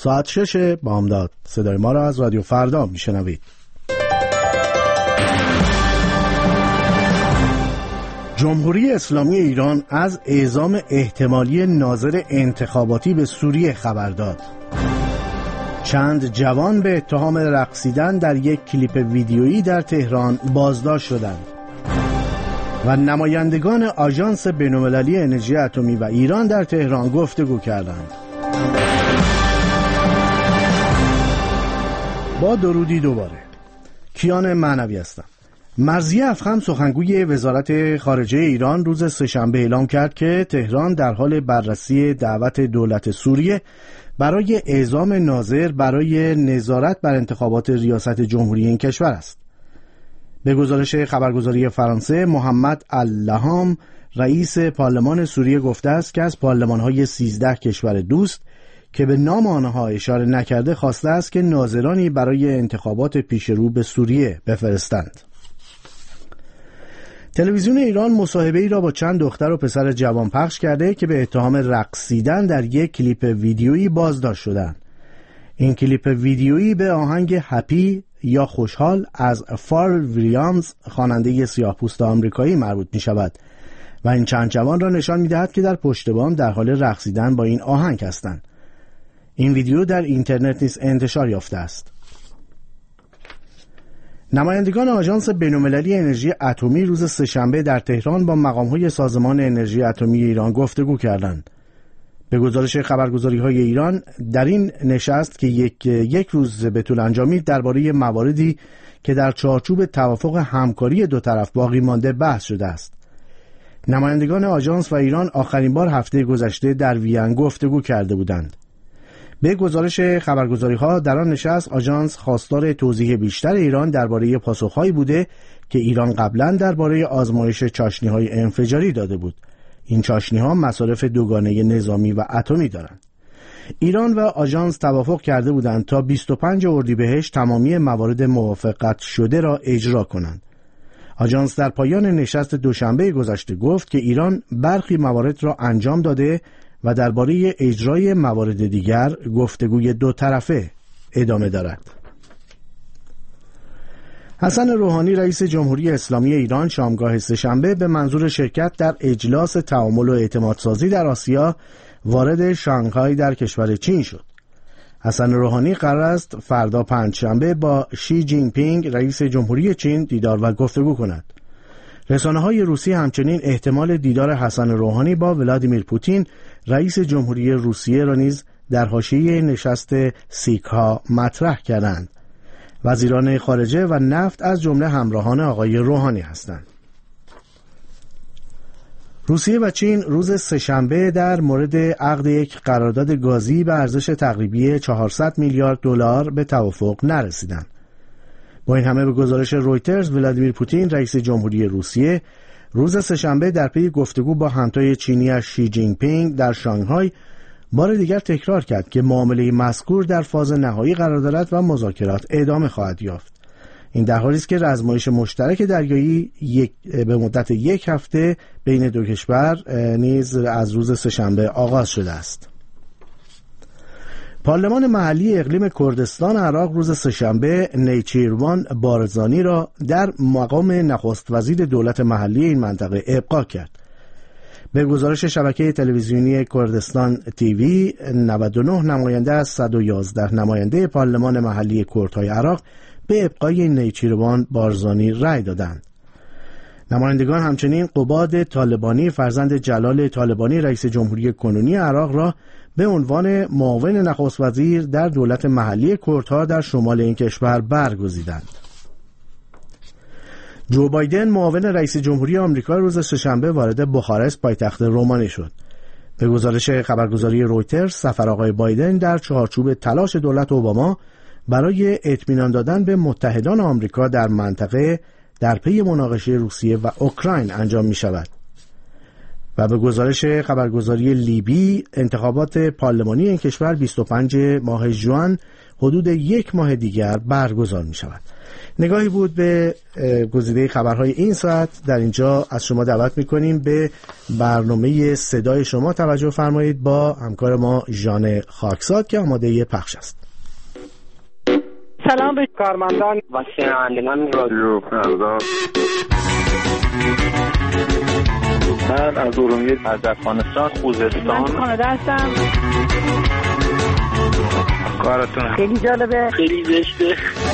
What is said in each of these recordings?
ساعت 6 بامداد. صدای ما را از رادیو فردا میشنوید. جمهوری اسلامی ایران از اعزام احتمالی ناظر انتخاباتی به سوریه خبر داد. چند جوان به اتهام رقصیدن در یک کلیپ ویدیویی در تهران بازداشت شدند و نمایندگان آژانس بین‌المللی انرژی اتمی و ایران در تهران گفتگو کردند. با درودی دوباره، کیان معنوی هستم. مرضیه افخم سخنگوی وزارت خارجه ایران روز سه‌شنبه اعلام کرد که تهران در حال بررسی دعوت دولت سوریه برای اعزام ناظر برای نظارت بر انتخابات ریاست جمهوری این کشور است. به گزارش خبرگزاری فرانسه، محمد اللهام رئیس پارلمان سوریه گفته است که از پارلمان‌های 13 کشور دوست که به نام آنها اشاره نکرده خواسته است که ناظرانی برای انتخابات پیش رو به سوریه بفرستند. تلویزیون ایران مصاحبه‌ای را با چند دختر و پسر جوان پخش کرده که به اتهام رقصیدن در یک کلیپ ویدیویی بازداشت شدند. این کلیپ ویدیویی به آهنگ هپی یا خوشحال از فارل ویلیامز خواننده سیاه‌پوست آمریکایی مربوط می شود و این چند جوان را نشان می دهد که در پشت بام در حال رقصیدن با این آهنگ هستند. این ویدیو در اینترنت نیز انتشار یافته است. نمایندگان آژانس بین‌المللی انرژی اتمی روز سه‌شنبه در تهران با مقام‌های سازمان انرژی اتمی ایران گفتگو کردند. به گزارش خبرگزاری‌های ایران، در این نشست که یک روز به طول انجامید درباره مواردی که در چارچوب توافق همکاری دو طرف باقی مانده بحث شده است. نمایندگان آژانس و ایران آخرین بار هفته گذشته در وین گفتگو کرده بودند. به گزارش خبرگزاری‌ها در آن نشست آژانس خواستار توضیح بیشتر ایران درباره پاسخهایی بوده که ایران قبلا درباره آزمایش چاشنی‌های انفجاری داده بود. این چاشنی‌ها مصارف دوگانه نظامی و اتمی دارند. ایران و آژانس توافق کرده بودند تا 25 اردیبهشت تمامی موارد موافقت شده را اجرا کنند. آژانس در پایان نشست دوشنبه گذشته گفت که ایران برخی موارد را انجام داده و درباره اجرای موارد دیگر گفتگوی دو طرفه ادامه دارد. حسن روحانی رئیس جمهوری اسلامی ایران شامگاه سه‌شنبه به منظور شرکت در اجلاس تعامل و اعتمادسازی در آسیا وارد شانگهای در کشور چین شد. حسن روحانی قرار است فردا پنجشنبه با شی جین پینگ رئیس جمهوری چین دیدار و گفتگو کند. رسانه‌های روسی همچنین احتمال دیدار حسن روحانی با ولادیمیر پوتین رئیس جمهوری روسیه را نیز در حاشیه نشست سیک‌ها مطرح کردند. وزیران خارجه و نفت از جمله همراهان آقای روحانی هستند. روسیه و چین روز سه‌شنبه در مورد عقد یک قرارداد گازی به ارزش تقریبی 400 میلیارد دلار به توافق نرسیدند. با این همه به گزارش رویترز، ولادیمیر پوتین رئیس جمهوری روسیه روز سه‌شنبه در پی گفتگو با همتای چینی شی جین پینگ در شانگهای بار دیگر تکرار کرد که معامله مذکور در فاز نهایی قرار دارد و مذاکرات ادامه خواهد یافت. این در حالی است که رزمایش مشترک دریایی به مدت یک هفته بین دو کشور نیز از روز سه‌شنبه آغاز شده است. پارلمان محلی اقلیم کردستان عراق روز سه‌شنبه نیچیروان بارزانی را در مقام نخست وزیر دولت محلی این منطقه ابقا کرد. به گزارش شبکه تلویزیونی کردستان تیوی، 99 نماینده از 111 نماینده پارلمان محلی کردهای عراق به ابقای نیچیروان بارزانی رأی دادند. نمایندگان همچنین قباد طالبانی فرزند جلال طالبانی رئیس جمهوری کنونی عراق را به عنوان معاون نخست وزیر در دولت محلی کردها در شمال این کشور برگزیدند. جو بایدن معاون رئیس جمهوری آمریکا روز سه‌شنبه وارد بخارست پایتخت رومانی شد. به گزارش خبرگزاری رویترز، سفر آقای بایدن در چارچوب تلاش دولت اوباما برای اطمینان دادن به متحدان آمریکا در منطقه در پی مناقشه روسیه و اوکراین انجام می شود. و به گزارش خبرگزاری لیبی، انتخابات پارلمانی این کشور 25 ماه ژوئن حدود یک ماه دیگر برگزار می شود. نگاهی بود به گزیده خبرهای این ساعت. در اینجا از شما دعوت میکنیم به برنامه صدای شما توجه فرمایید با همکار ما ژان خاکساد که آماده پخش است. سلام به کارمندان و شنوندگان رادیو فردا. من از ارومیه، از افغانستان، خوزستان، من کانادا هستم. کارتون خیلی جالبه، خیلی زشته.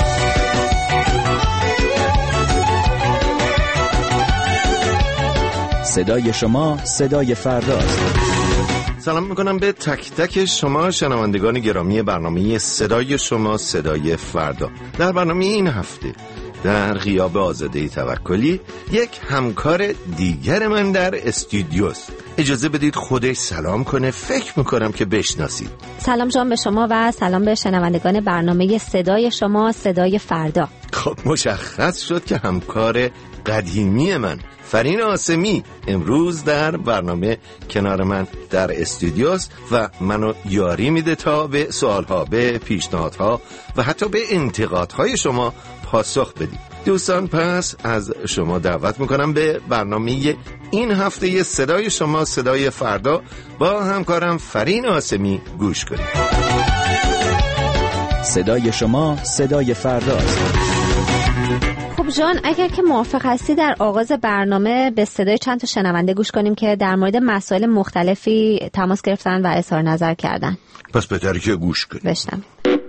صدای شما صدای فرداست. سلام میکنم به تک تک شما شنوندگان گرامی برنامه صدای شما صدای فردا. در برنامه این هفته در غیاب آزاده توکلی یک همکار دیگر من در استودیوست. اجازه بدید خودش سلام کنه، فکر میکنم که بشناسید. سلام جان به شما و سلام به شنوندگان برنامه صدای شما صدای فردا. خب مشخص شد که همکار قدیمی من فرین آسمی امروز در برنامه کنار من در استودیوست و منو یاری میده تا به سوالها، به پیشنهادها و حتی به انتقادهای شما پاسخ بدید. دوستان پس از شما دعوت میکنم به برنامه این هفته صدای شما صدای فردا با همکارم فرین آسمی گوش کنید. صدای شما صدای فرداست. خب جان، اگر که موافق هستی در آغاز برنامه به صدای چند تا شنونده گوش کنیم که در مورد مسائل مختلفی تماس گرفتن و اظهار نظر کردن. پس بهتره که گوش کنیم. بشنم.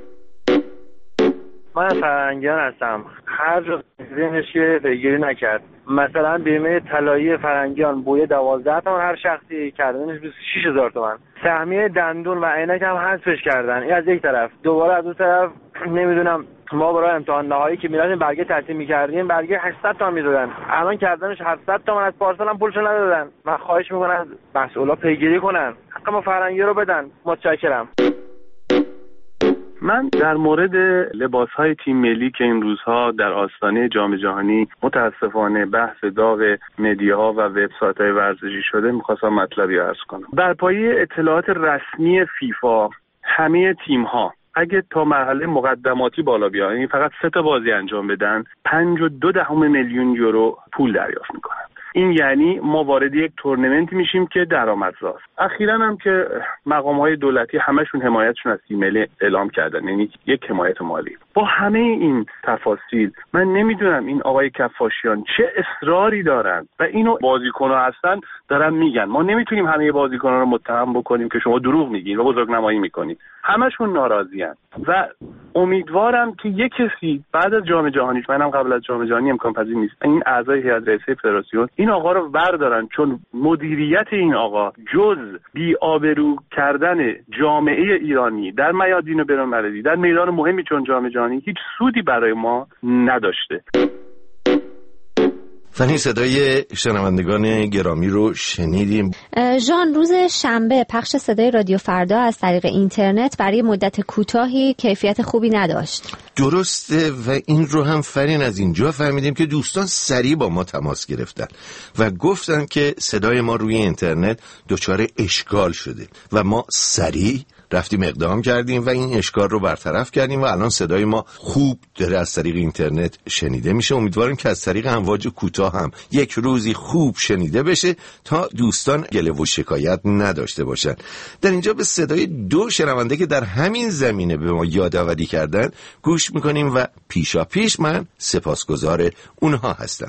من فرنگیان هستم. هر جا ذهنش که پیگیری نکرد. مثلا بیمه طلایی فرنگیان بوی 12 تومن هر شخصی کردنش 26000 تومن. سهمیه دندون و عینک هم حذفش کردن. این از یک طرف. دوباره از اون طرف نمیدونم ما برای امتحان نهایی که میرفتیم برگه تعطیل می‌کردیم، برگه 800 تومن میدادن. الان کردنش 700 تومن، از پارسال هم پولشو ندادن. من خواهش میکنم از مسئولا پیگیری کنن. حق ما فرنگی رو بدن. متشکرم. من در مورد لباس‌های تیم ملی که این روزها در آستانه جام جهانی متاسفانه بحث داغ مدیاها و وبسایت‌های ورزشی شده می‌خواستم مطلبی عرض کنم. در پایه اطلاعات رسمی فیفا همه تیم‌ها اگه تا مرحله مقدماتی بالا بیان، یعنی فقط 3 تا بازی انجام بدن، 5.2 میلیون یورو پول دریافت می‌کنن. این یعنی ما وارد یک تورنمنت میشیم که درآمدزاست. اخیراً هم که مقام‌های دولتی همشون حمایتشون از تیم ملی اعلام کردن، یعنی یک حمایت مالی. با همه این تفاصیل من نمیدونم این آقای کفاشیان چه اصراری دارن و اینو بازیکن‌ها هستن دارن میگن. ما نمیتونیم همه بازیکن‌ها رو متهم بکنیم که شما دروغ میگین و بزرگنمایی میکنید. همشون ناراضی‌ان و امیدوارم که یک کسی بعد از جام جهانی، منم قبل از جام جهانی امکان پذیر نیست، این اعضای هیئت رئیسه فدراسیون این آقا رو بردارن، چون مدیریت این آقا جز بی‌آبرو کردن جامعه ایرانی در میادین بین‌المللی در میدان مهمی چون جام جهانی هیچ سودی برای ما نداشته. فنی صدای شنوندگان گرامی رو شنیدیم. ژان، روز شنبه پخش صدای رادیو فردا از طریق اینترنت برای مدت کوتاهی کیفیت خوبی نداشت. درسته و این رو هم فرین از اینجا فهمیدیم که دوستان سریع با ما تماس گرفتن و گفتن که صدای ما روی اینترنت دچار اشکال شده و ما سریع رفتیم اقدام کردیم و این اشکال رو برطرف کردیم و الان صدای ما خوب داره از طریق اینترنت شنیده میشه. امیدواریم که از طریق امواج کوتاه هم یک روزی خوب شنیده بشه تا دوستان گله و شکایت نداشته باشن. در اینجا به صدای 2 شنونده که در همین زمینه به ما یادآوری کردن گوش میکنیم و پیشا پیش من سپاسگزار اونها هستم.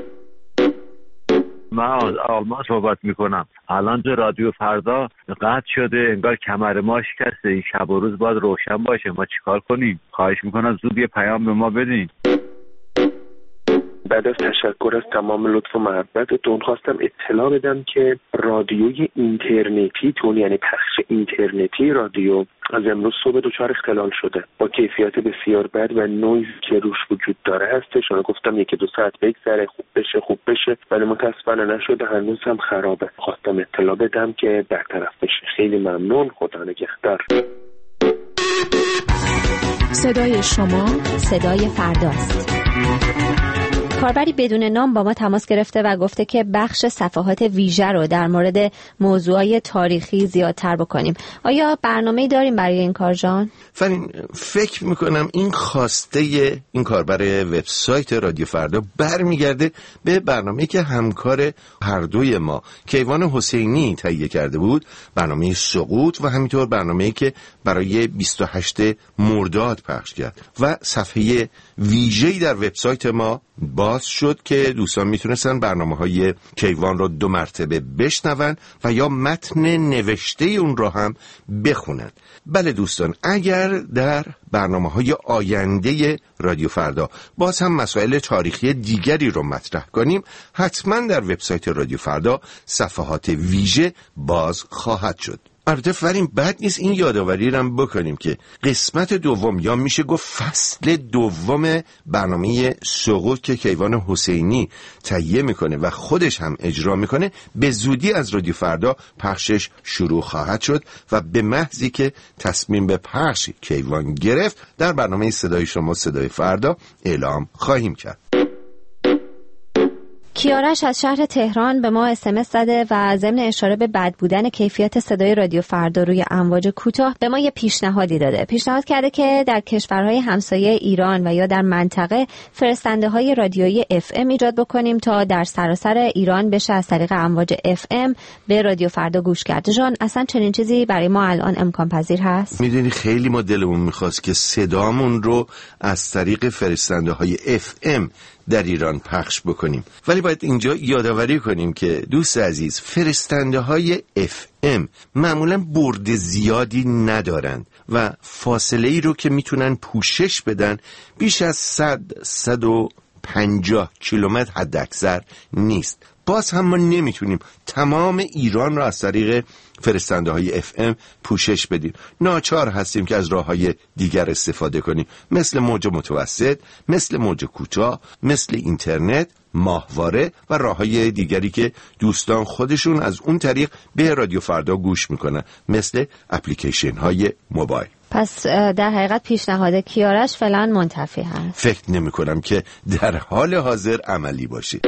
من از آلمان صحبت میکنم. الان تو رادیو فردا قطع شده، انگار کمر ما شکسته. این شب و روز باید روشن باشه. ما چیکار کنیم؟ خواهش میکنم زود یه پیام به ما بدین. بعد از تشکر از تمام لطف و محبتتون خواستم اطلاع بدم که رادیوی اینترنتیتون، یعنی پخش اینترنتی رادیو، از امروز صبح دچار اختلال شده با کیفیت بسیار بد و نویز که روش وجود داره هستش. من گفتم 1-2 ساعت بگذره خوب بشه ولی متاسفانه نشده، هنوز هم خرابه. خواستم اطلاع بدم که برطرف بشه. خیلی ممنون. خدا نگهدار. صدای شما صدای فرداست. کاربری بدون نام با ما تماس گرفته و گفته که بخش صفحات ویژه رو در مورد موضوعات تاریخی زیادتر بکنیم. آیا برنامه‌ای داریم برای این کار جان؟ فکر میکنم این خواسته این کاربر وبسایت رادیو فردا برمیگرده به برنامه‌ای که همکار هر دوی ما کیوان حسینی تهیه کرده بود، برنامه سقوط، و همینطور برنامه‌ای که برای 28 مرداد پخش کرد و صفحه ویژه‌ای در وبسایت ما باز شد که دوستان میتونستن برنامه‌های کیوان رو 2 مرتبه بشنون و یا متن نوشته اون رو هم بخونن. بله دوستان، اگر در برنامه‌های آینده رادیو فردا باز هم مسائل تاریخی دیگری رو مطرح کنیم، حتما در وبسایت رادیو فردا صفحات ویژه باز خواهد شد. البته فرین بد نیست این یادآوری رو بکنیم که قسمت دوم یا میشه گفت فصل دوم برنامه سقوط که کیوان حسینی تهیه میکنه و خودش هم اجرا میکنه به زودی از رادیو فردا پخشش شروع خواهد شد و به محضی که تصمیم به پخش کیوان گرفت در برنامه صدای شما صدای فردا اعلام خواهیم کرد. کیارش از شهر تهران به ما SMS زده و ضمن اشاره به بد بودن کیفیت صدای رادیو فردا روی امواج کوتاه به ما یه پیشنهادی داده. پیشنهاد کرده که در کشورهای همسایه ایران و یا در منطقه فرستنده‌های رادیویی FM ایجاد بکنیم تا در سراسر ایران بشه از طریق امواج FM به رادیو فردا گوش کرد. جان، اصلا چنین چیزی برای ما الان امکان پذیر هست؟ میدونی خیلی ما دلمون میخواست که صدامون رو از طریق فرستنده‌های FM در ایران پخش بکنیم، ولی باید اینجا یادآوری کنیم که دوست عزیز، فرستنده‌های FM معمولاً برد زیادی ندارند و فاصله ای رو که میتونن پوشش بدن بیش از 100-150 کیلومتر حد اکثر نیست. باز هم ما نمیتونیم تمام ایران را از طریق فرستنده‌های FM پوشش بدیم. ناچار هستیم که از راه‌های دیگر استفاده کنیم، مثل موج متوسط، مثل موج کوتاه، مثل اینترنت، ماهواره و راه‌های دیگری که دوستان خودشون از اون طریق به رادیو فردا گوش میکنن، مثل اپلیکیشن‌های موبایل. پس در حقیقت پیشنهاد کیارش فعلا منتفی هست. فکر نمی‌کنم که در حال حاضر عملی باشه.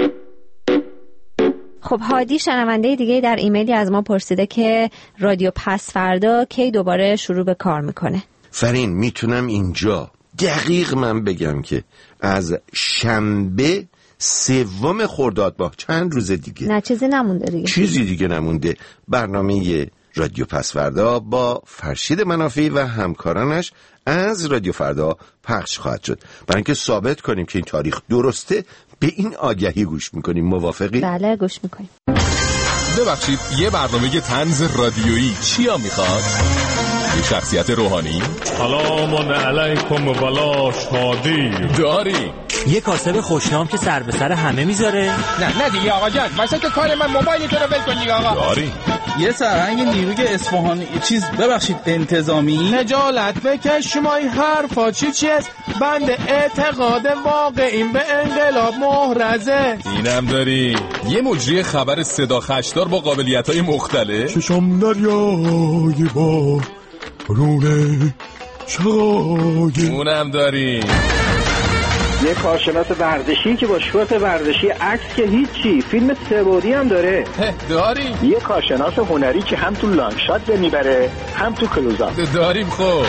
خب هادی شنونده دیگه در ایمیلی از ما پرسیده که رادیو پس فردا کی دوباره شروع به کار میکنه. فرین، میتونم اینجا دقیق من بگم که از شنبه 3 خرداد ماه، چند روز دیگه، نه چیزی نمونده دیگه، چیزی دیگه نمونده، برنامه رادیو پس فردا با فرشید منافعی و همکارانش از رادیو فردا پخش خواهد شد. برای اینکه ثابت کنیم که این تاریخ درسته، به این آگهی گوش میکنیم. موافقی؟ بله گوش میکنیم. ببخشید، یه برنامه طنز رادیویی چیا میخواد؟ یه شخصیت روحانی؟ سلام علیکم ولا شادی داری؟ یه کاسب خوشنام که سر به سر همه میذاره؟ نه دیگه آقا جان، واسه که کار من موبایلتو رو ول کن دیگه آقا. داری؟ یه سرهنگ نیروی اصفهانی ببخشید انتظامی. خجالت بکش، شما این حرفا چی است؟ بند اعتقاد واقعیم به انقلاب محرزه. اینم داری؟ یه مجری خبر صدا خشدار با قابلیت‌های مختلف؟ چشم دریای با رونه شقای. اونم داری؟ یه کارشناس ورزشی که با شورت ورزشی، عکس که هیچی، فیلم 3 بعدی هم داره. داری؟ یه کارشناس هنری که هم تو لانگ شات میبره هم تو کلوزآپ. داریم. خب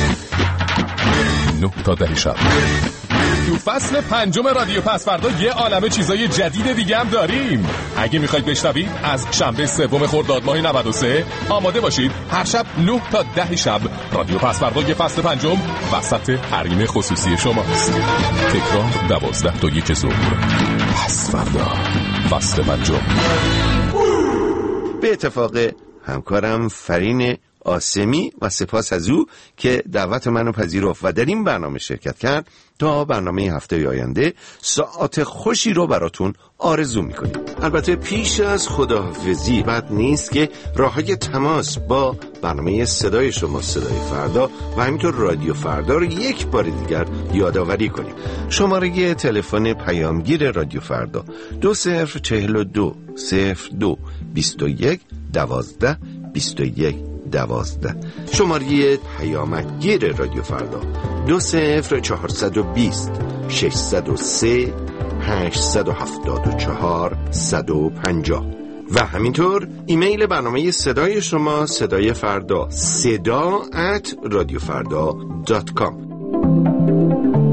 9 تا 10 شب تو فصل 5 رادیو پس فردا یه عالمه چیزای جدید دیگه هم داریم. اگه میخواید بشنوید از شنبه 3 خرداد ماه 93 آماده باشید. هر شب 9 تا 10 شب رادیو پس فردا یه فصل 5 وسط حریم خصوصی شماست. تکرار 12 تا 1 ظهر. پس فردا فصل 5. به اتفاق همکارم فرین آسمی و سپاس از او که دعوت منو پذیرفت و در این برنامه شرکت کرد، تا برنامه هفته آینده ساعت خوشی رو براتون آرزو میکنیم. البته پیش از خداحافظی بد نیست که راههای تماس با برنامه صدای شما صدای فردا و همینطور رادیو فردا رو یک بار دیگر یادآوری کنیم. شماره تلفن پیامگیر رادیو فردا 2042 02 21 12 21 12. شماره پیامگیر رادیو فردا 20420 603 874 150 و همینطور ایمیل برنامه صدای شما صدای فردا صدا@radiofarda.com.